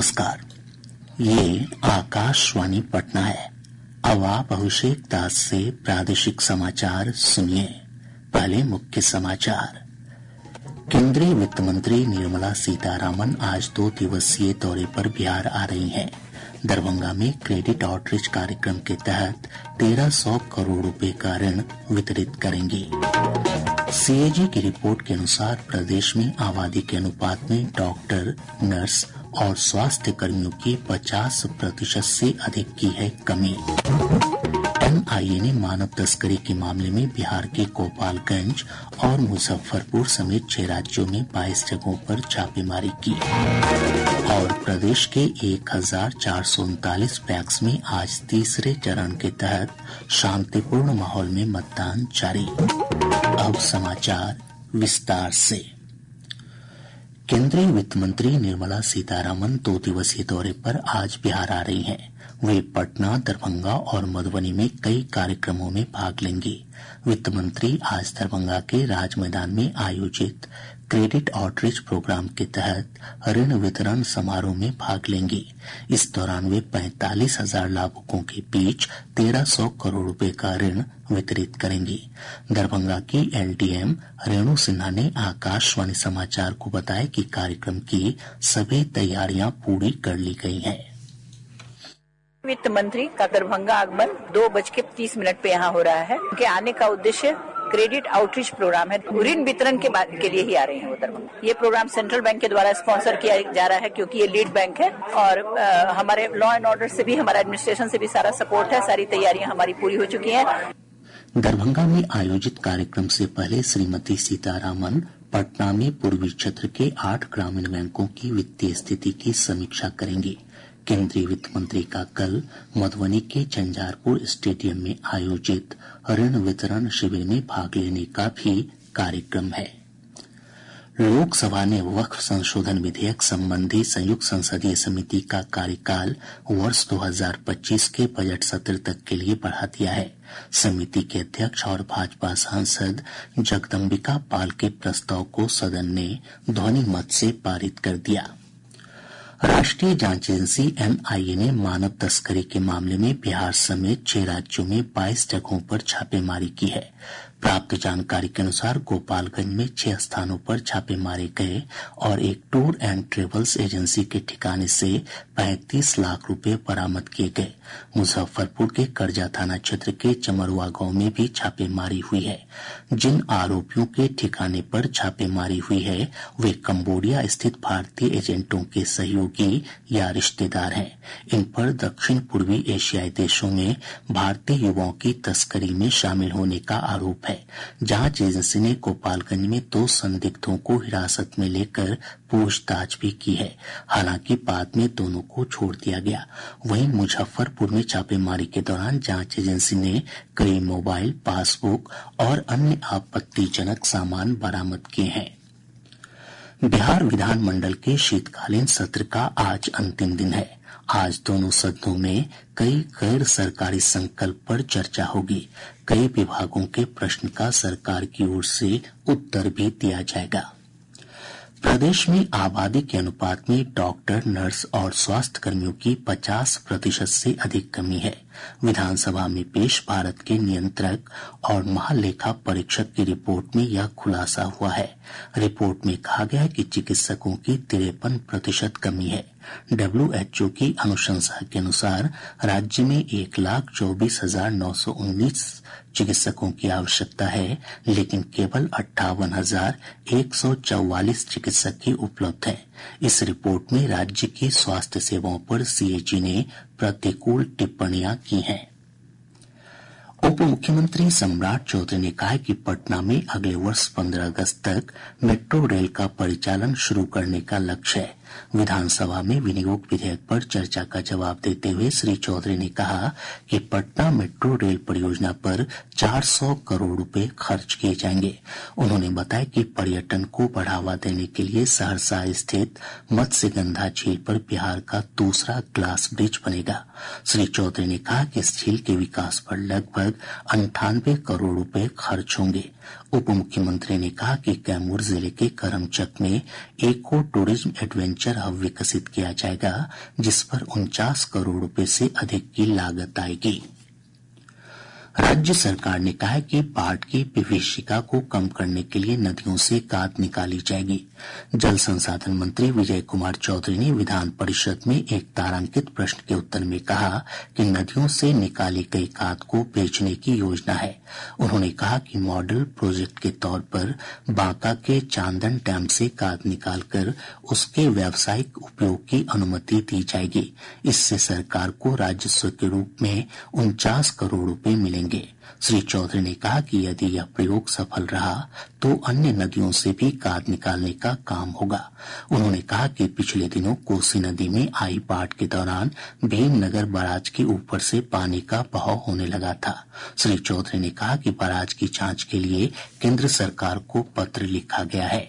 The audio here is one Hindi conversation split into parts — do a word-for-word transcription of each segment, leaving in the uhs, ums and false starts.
नमस्कार, ये आकाशवाणी पटना है। अब आप अभिषेक दास से प्रादेशिक समाचार सुनिए। पहले मुख्य समाचार। केंद्रीय वित्त मंत्री निर्मला सीतारामन आज दो दिवसीय दौरे पर बिहार आ रही हैं। दरभंगा में क्रेडिट आउटरीच कार्यक्रम के तहत तेरह सौ करोड़ रुपए का ऋण वितरित करेंगी। सीएजी की रिपोर्ट के अनुसार प्रदेश में आबादी के अनुपात में डॉक्टर, नर्स और स्वास्थ्य कर्मियों की पचास प्रतिशत से अधिक की है कमी। एनआईए ने मानव तस्करी के मामले में बिहार के गोपालगंज और मुजफ्फरपुर समेत छह राज्यों में बाईस जगहों पर छापेमारी की। और प्रदेश के एक हजार चार सौ उनतालीस पैक्स में आज तीसरे चरण के तहत शांतिपूर्ण माहौल में मतदान जारी। अब समाचार विस्तार से। केंद्रीय वित्त मंत्री निर्मला सीतारामन दो दिवसीय दौरे पर आज बिहार आ रही हैं। वे पटना, दरभंगा और मधुबनी में कई कार्यक्रमों में भाग लेंगी। वित्त मंत्री आज दरभंगा के राज मैदान में आयोजित क्रेडिट आउटरीच प्रोग्राम के तहत ऋण वितरण समारोह में भाग लेंगी। इस दौरान वे पैंतालीस हजार लाभुकों के बीच तेरह सौ करोड़ रुपए का ऋण वितरित करेंगी। दरभंगा की एलडीएम रेणु सिन्हा ने आकाशवाणी समाचार को बताया कि कार्यक्रम की सभी तैयारियां पूरी कर ली गई हैं। वित्त मंत्री का दरभंगा आगमन दो बज के तीस मिनट पे यहाँ हो रहा है। उनके आने का उद्देश्य क्रेडिट आउटरीच प्रोग्राम है। ऋण वितरण के बाद के लिए ही आ रहे हैं वो दरभंगा। ये प्रोग्राम सेंट्रल बैंक के द्वारा स्पॉन्सर किया जा रहा है क्योंकि ये लीड बैंक है और आ, हमारे लॉ एंड ऑर्डर से भी, हमारे एडमिनिस्ट्रेशन से भी सारा सपोर्ट है। सारी तैयारियां हमारी पूरी हो चुकी हैं। दरभंगा में आयोजित कार्यक्रम से पहले श्रीमती सीतारामन पटना में पूर्वी क्षेत्र के आठ ग्रामीण बैंकों की वित्तीय स्थिति की समीक्षा करेंगी। केंद्रीय वित्त मंत्री का कल मधुबनी के झंझारपुर स्टेडियम में आयोजित ऋण वितरण शिविर में भाग लेने का भी कार्यक्रम है। लोकसभा ने वक्फ संशोधन विधेयक संबंधी संयुक्त संसदीय समिति का कार्यकाल वर्ष दो हजार पच्चीस के बजट सत्र तक के लिए बढ़ा दिया है। समिति के अध्यक्ष और भाजपा सांसद जगदम्बिका पाल के प्रस्ताव को सदन ने ध्वनि मत से पारित कर दिया। राष्ट्रीय जांच एजेंसी एनआईए ने मानव तस्करी के मामले में बिहार समेत छह राज्यों में बाईस जगहों पर छापेमारी की है। प्राप्त जानकारी के अनुसार गोपालगंज में छह स्थानों पर छापे मारे गए और एक टूर एंड ट्रेवल्स एजेंसी के ठिकाने से पैंतीस लाख रुपए बरामद किए गए। मुजफ्फरपुर के करजा थाना क्षेत्र के चमरुआ गांव में भी छापेमारी हुई है। जिन आरोपियों के ठिकाने पर छापेमारी हुई है वे कंबोडिया स्थित भारतीय एजेंटों के सहयोगी या रिश्तेदार हैं। इन पर दक्षिण पूर्वी एशियाई देशों में भारतीय युवाओं की तस्करी में शामिल होने का आरोप है। जांच एजेंसी ने गोपालगंज में दो संदिग्धों को हिरासत में लेकर पूछताछ भी की है। हालांकि बाद में दोनों को छोड़ दिया गया। वहीं मुजफ्फरपुर में छापेमारी के दौरान जांच एजेंसी ने कई मोबाइल, पासबुक और अन्य आपत्तिजनक सामान बरामद किए हैं। बिहार विधानमंडल के शीतकालीन सत्र का आज अंतिम दिन है। आज दोनों सदनों में कई गैर सरकारी संकल्प पर चर्चा होगी। कई विभागों के प्रश्न का सरकार की ओर से उत्तर भी दिया जाएगा। प्रदेश में आबादी के अनुपात में डॉक्टर, नर्स और स्वास्थ्य कर्मियों की पचास प्रतिशत से अधिक कमी है। विधानसभा में पेश भारत के नियंत्रक और महालेखा परीक्षक की रिपोर्ट में यह खुलासा हुआ है। रिपोर्ट में कहा गया है कि चिकित्सकों की तिरपन प्रतिशत कमी है। डब्ल्यूएचओ की अनुशंसा के अनुसार राज्य में एक लाख चौबीस हजार नौ सौ उन्नीस चिकित्सकों की आवश्यकता है, लेकिन केवल अट्ठावन हजार एक सौ चौवालीस चिकित्सक ही उपलब्ध हैं। इस रिपोर्ट में राज्य की स्वास्थ्य सेवाओं पर सीएजी ने प्रतिकूल टिप्पणियां की हैं। उप मुख्यमंत्री सम्राट चौधरी ने कहा है कि पटना में अगले वर्ष पंद्रह अगस्त तक मेट्रो रेल का परिचालन शुरू करने का लक्ष्य है। विधानसभा में विनियोग विधेयक पर चर्चा का जवाब देते हुए श्री चौधरी ने कहा कि पटना मेट्रो रेल परियोजना पर चार सौ करोड़ रुपए खर्च किए जाएंगे। उन्होंने बताया कि पर्यटन को बढ़ावा देने के लिए सहरसा स्थित मत्स्यगंधा झील पर बिहार का दूसरा ग्लास ब्रिज बनेगा। श्री चौधरी ने कहा कि इस झील के विकास पर लगभग अंठानवे करोड़ रुपए खर्च होंगे। उप मुख्यमंत्री ने कहा कि कैमूर जिले के करमचक में इको टूरिज्म एडवेंचर हब विकसित किया जाएगा, जिस पर उनचास करोड़ रुपए से अधिक की लागत आएगी। राज्य सरकार ने कहा है कि बाढ़ की विभीषिका को कम करने के लिए नदियों से खाद निकाली जाएगी। जल संसाधन मंत्री विजय कुमार चौधरी ने विधान परिषद में एक तारांकित प्रश्न के उत्तर में कहा कि नदियों से निकाली गई खाद को बेचने की योजना है। उन्होंने कहा कि मॉडल प्रोजेक्ट के तौर पर बांका के चांदन डैम से खाद निकालकर उसके व्यावसायिक उपयोग की अनुमति दी जाएगी। इससे सरकार को राजस्व के रूप में उनचास करोड़ रुपए मिलेंगे। श्री चौधरी ने कहा कि यदि यह प्रयोग सफल रहा तो अन्य नदियों से भी खाद निकालने का काम होगा। उन्होंने कहा कि पिछले दिनों कोसी नदी में आई बाढ़ के दौरान भीमनगर बराज के ऊपर से पानी का बहाव होने लगा था। श्री चौधरी ने कहा कि बराज की जांच के लिए केंद्र सरकार को पत्र लिखा गया है।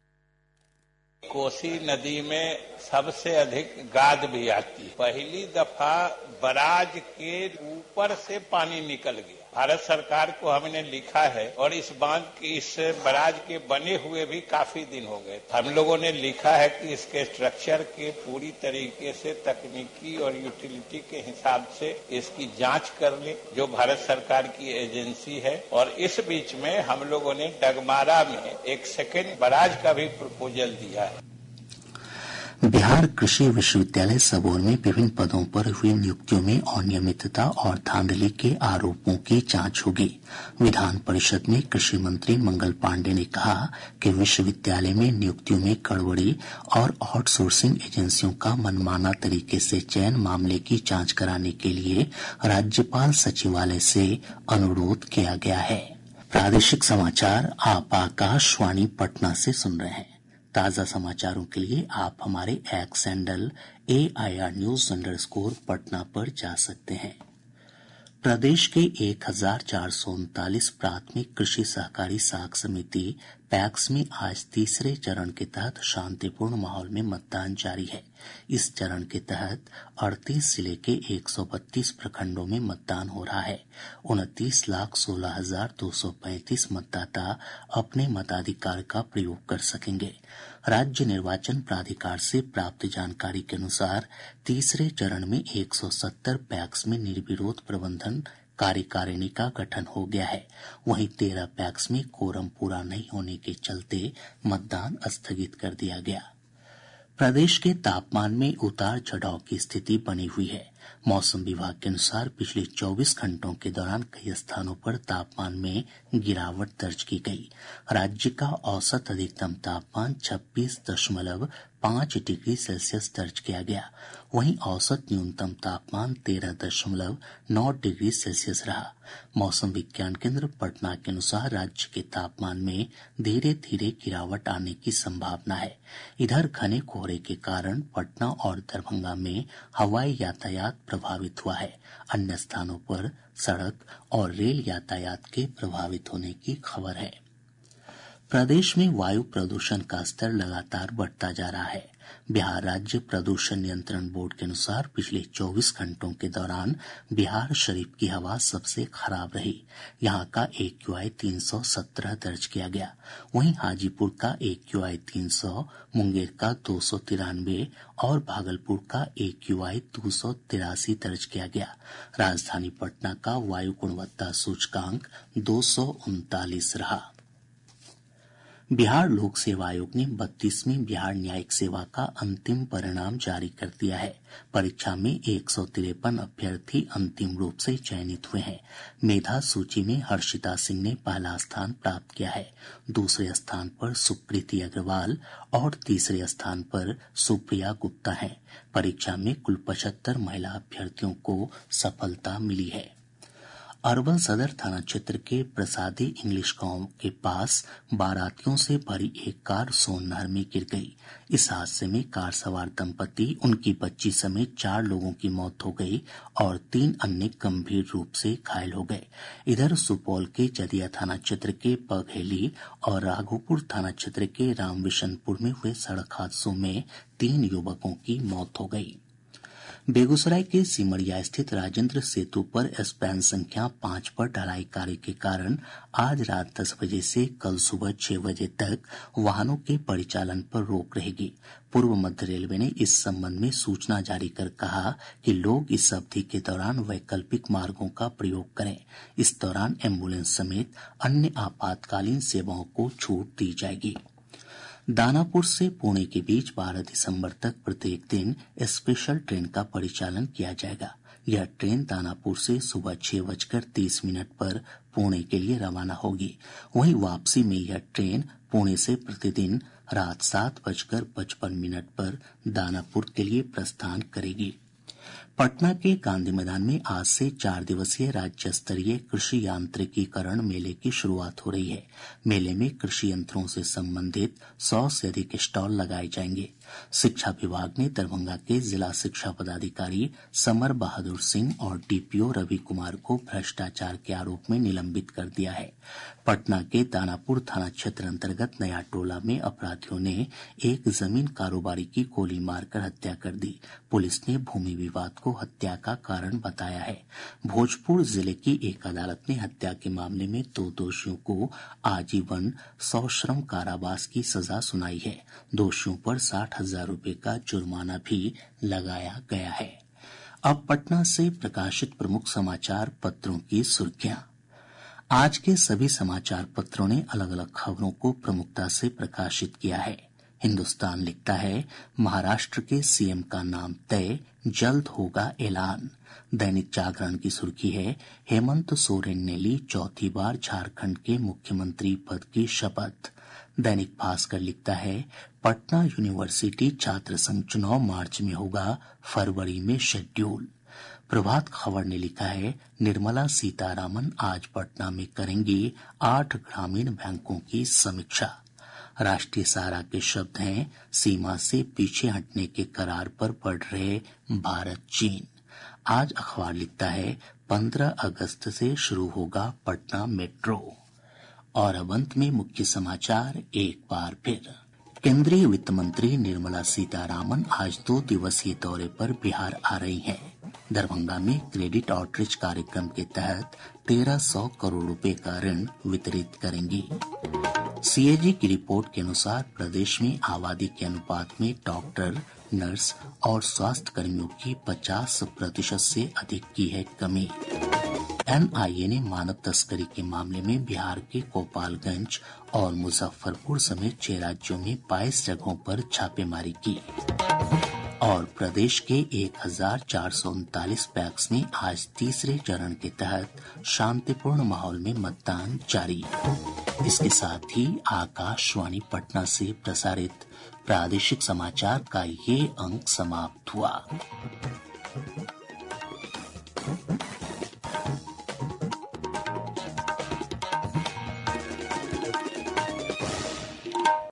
कोसी नदी में सबसे अधिक गाद भी आती है। पहली दफा बराज के ऊपर से पानी निकल गया। भारत सरकार को हमने लिखा है और इस बांध की इस बराज के बने हुए भी काफी दिन हो गए। हम लोगों ने लिखा है कि इसके स्ट्रक्चर के पूरी तरीके से तकनीकी और यूटिलिटी के हिसाब से इसकी जांच कर ले, जो भारत सरकार की एजेंसी है। और इस बीच में हम लोगों ने डगमारा में एक सेकेंड बराज का भी प्रपोजल दिया है। बिहार कृषि विश्वविद्यालय सबौर में विभिन्न पदों पर हुई नियुक्तियों में अनियमितता और धांधली के आरोपों की जांच होगी। विधान परिषद में कृषि मंत्री मंगल पांडेय ने कहा कि विश्वविद्यालय में नियुक्तियों में गड़बड़ी और आउटसोर्सिंग एजेंसियों का मनमाना तरीके से चयन मामले की जांच कराने के लिए राज्यपाल सचिवालय से अनुरोध किया गया है। प्रादेशिक समाचार आप आकाशवाणी पटना से सुन रहे हैं। ताज़ा समाचारों के लिए आप हमारे X handle A I R news underscore Patna पर जा सकते हैं। प्रदेश के एक हजार चार सौ उनतालीस प्राथमिक कृषि सहकारी साख समिति पैक्स में आज तीसरे चरण के तहत शांतिपूर्ण माहौल में मतदान जारी है। इस चरण के तहत अड़तीस जिले के एक सौ बत्तीस प्रखंडों में मतदान हो रहा है। उनतीस लाख सोलह हजार दो सौ पैंतीस मतदाता अपने मताधिकार का प्रयोग कर सकेंगे। राज्य निर्वाचन प्राधिकार से प्राप्त जानकारी के अनुसार तीसरे चरण में एक सौ सत्तर पैक्स में निर्विरोध प्रबंधन कार्यकारिणी का गठन हो गया है। वहीं तेरह पैक्स में कोरम पूरा नहीं होने के चलते मतदान स्थगित कर दिया गया। प्रदेश के तापमान में उतार चढ़ाव की स्थिति बनी हुई है। मौसम विभाग के अनुसार पिछले चौबीस घंटों के दौरान कई स्थानों पर तापमान में गिरावट दर्ज की गई। राज्य का औसत अधिकतम तापमान छब्बीस दशमलव पांच डिग्री सेल्सियस दर्ज किया गया। वहीं औसत न्यूनतम तापमान तेरह दशमलव नौ डिग्री सेल्सियस रहा। मौसम विज्ञान केंद्र पटना के अनुसार राज्य के तापमान में धीरे धीरे गिरावट आने की संभावना है। इधर घने कोहरे के कारण पटना और दरभंगा में हवाई यातायात प्रभावित हुआ है। अन्य स्थानों पर सड़क और रेल यातायात के प्रभावित होने की खबर है। प्रदेश में वायु प्रदूषण का स्तर लगातार बढ़ता जा रहा है। बिहार राज्य प्रदूषण नियंत्रण बोर्ड के अनुसार पिछले चौबीस घंटों के दौरान बिहार शरीफ की हवा सबसे खराब रही। यहां का ए क्यू आई तीन सौ सत्रह दर्ज किया गया। वहीं हाजीपुर का ए क्यू आई तीन सौ, मुंगेर का दो सौ तिरानवे और भागलपुर का ए क्यू आई दो सौ तिरासी दर्ज किया गया। राजधानी पटना का वायु गुणवत्ता सूचकांक दो सौ उनतालीस रहा। बिहार लोक सेवा आयोग ने बत्तीसवीं बिहार न्यायिक सेवा का अंतिम परिणाम जारी कर दिया है। परीक्षा में एक सौ तिरपन अभ्यर्थी अंतिम रूप से चयनित हुए हैं। मेधा सूची में हर्षिता सिंह ने पहला स्थान प्राप्त किया है। दूसरे स्थान पर सुप्रीति अग्रवाल और तीसरे स्थान पर सुप्रिया गुप्ता हैं। परीक्षा में कुल पचहत्तर महिला अभ्यर्थियों को सफलता मिली है। अरवल सदर थाना क्षेत्र के प्रसादी इंग्लिश गांव के पास बारातियों से भरी एक कार सोन नहर में गिर गई। इस हादसे में कार सवार दंपति, उनकी बच्ची समेत चार लोगों की मौत हो गई और तीन अन्य गंभीर रूप से घायल हो गए। इधर सुपौल के जदिया थाना क्षेत्र के बघेली और राघोपुर थाना क्षेत्र के रामविशनपुर में हुए सड़क हादसों में तीन युवकों की मौत हो गई। बेगूसराय के सिमरिया स्थित राजेंद्र सेतु पर स्पैन संख्या पाँच पर ढलाई कार्य के कारण आज रात दस बजे से कल सुबह छह बजे तक वाहनों के परिचालन पर रोक रहेगी। पूर्व मध्य रेलवे ने इस संबंध में सूचना जारी कर कहा कि लोग इस अवधि के दौरान वैकल्पिक मार्गों का प्रयोग करें। इस दौरान एम्बुलेंस समेत अन्य आपातकालीन सेवाओं को छूट दी जाएगी। दानापुर से पुणे के बीच बारह दिसंबर तक प्रत्येक दिन स्पेशल ट्रेन का परिचालन किया जाएगा। यह ट्रेन दानापुर से सुबह छह बजकर तीस मिनट पर पुणे के लिए रवाना होगी। वहीं वापसी में यह ट्रेन पुणे से प्रतिदिन रात सात बजकर पचपन मिनट पर दानापुर के लिए प्रस्थान करेगी। पटना के गांधी मैदान में आज से चार दिवसीय राज्य स्तरीय कृषि यांत्रिकीकरण मेले की शुरुआत हो रही है। मेले में कृषि यंत्रों से संबंधित सौ से अधिक स्टॉल लगाए जाएंगे। शिक्षा विभाग ने दरभंगा के जिला शिक्षा पदाधिकारी समर बहादुर सिंह और डीपीओ रवि कुमार को भ्रष्टाचार के आरोप में निलंबित कर दिया है। पटना के दानापुर थाना क्षेत्र अंतर्गत नया टोला में अपराधियों ने एक जमीन कारोबारी की गोली मारकर हत्या कर दी। पुलिस ने भूमि विवाद को हत्या का कारण बताया है। भोजपुर जिले की एक अदालत ने हत्या के मामले में दो दोषियों को आजीवन सश्रम कारावास की सजा सुनाई है। दोषियों पर साठ हजार रूपये का जुर्माना भी लगाया गया है। अब पटना से प्रकाशित प्रमुख समाचार पत्रों की सुर्खियां। आज के सभी समाचार पत्रों ने अलग अलग खबरों को प्रमुखता से प्रकाशित किया है। हिन्दुस्तान लिखता है महाराष्ट्र के सीएम का नाम तय, जल्द होगा ऐलान। दैनिक जागरण की सुर्खी है हेमंत सोरेन ने ली चौथी बार झारखंड के मुख्यमंत्री पद की शपथ। दैनिक भास्कर लिखता है पटना यूनिवर्सिटी छात्र संघ चुनाव मार्च में होगा, फरवरी में शेड्यूल। प्रभात खबर ने लिखा है निर्मला सीतारामन आज पटना में करेंगी आठ ग्रामीण बैंकों की समीक्षा। राष्ट्रीय सहारा के शब्द हैं सीमा से पीछे हटने के करार पर बढ़ रहे भारत चीन। आज अखबार लिखता है पंद्रह अगस्त से शुरू होगा पटना मेट्रो। और अब अंत में मुख्य समाचार एक बार फिर। केंद्रीय वित्त मंत्री निर्मला सीतारामन आज दो दिवसीय दौरे पर बिहार आ रही हैं। दरभंगा में क्रेडिट आउटरीच कार्यक्रम के तहत तेरह सौ करोड़ रुपए का ऋण वितरित करेंगी। सीएजी की रिपोर्ट के अनुसार प्रदेश में आबादी के अनुपात में डॉक्टर, नर्स और स्वास्थ्य कर्मियों की पचास प्रतिशत से अधिक की है कमी। एनआईए ने मानव तस्करी के मामले में बिहार के गोपालगंज और मुजफ्फरपुर समेत छह राज्यों में बाईस जगहों पर छापेमारी की। और प्रदेश के एक हजार चार सौ उनतालीस पैक्स में आज तीसरे चरण के तहत शांतिपूर्ण माहौल में मतदान जारी। इसके साथ ही आकाशवाणी पटना से प्रसारित प्रादेशिक समाचार का ये अंक समाप्त हुआ।